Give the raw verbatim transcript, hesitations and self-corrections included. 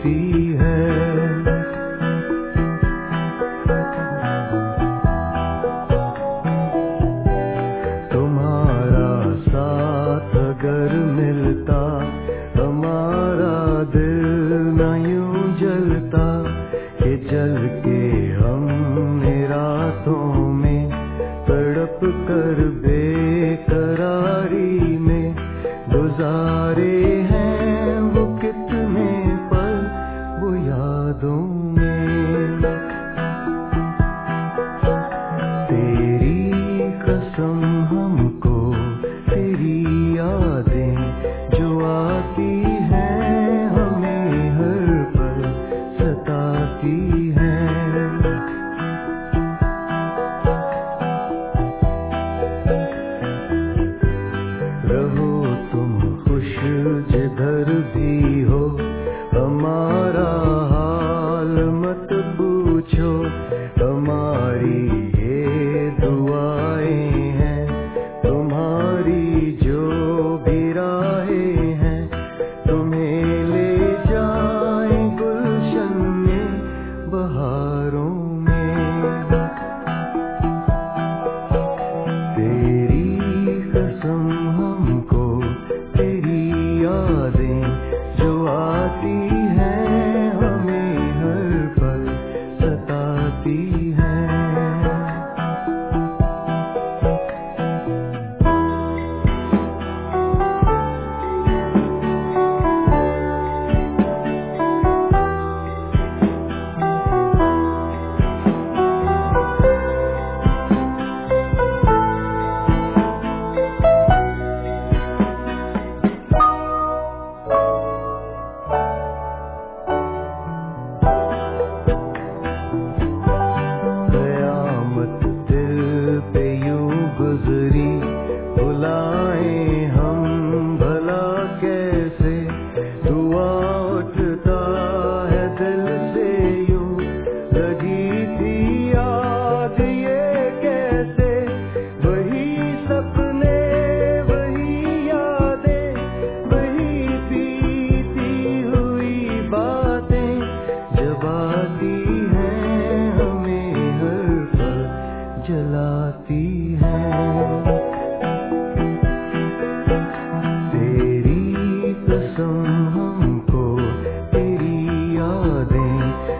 जलाती है। तुम्हारा साथ अगर मिलता हमारा दिल न यूं जलता कि जल के हमने रातों में तड़प कर बेकरारी में गुजारे हैं वो कितने पल वो यादों में। तेरी कसम हमको तेरी यादें जो आती हैं हमें हर पल सताती हैं। रहो तुम खुश जिधर भी हो हमारा हाल मत पूछो। हमारी ये दुआएं हैं तुम्हारी जो भी राहें हैं तुम्हें ले जाएं गुलशन में बहारों में। तेरी कसम हमको तेरी यादें जो आती हैं हमें हर पल सताती हैं। कयामत दिल पे यूं गुजरी बुलाएं हम भला कैसे। दुआ उठता है दिल से यूं लगी थी याद ये कैसे। वही सपने वही यादें वही बीती हुई बातें जब आती हैं हमें हर पल जलाती हैं। तेरी कसम हमको तेरी यादें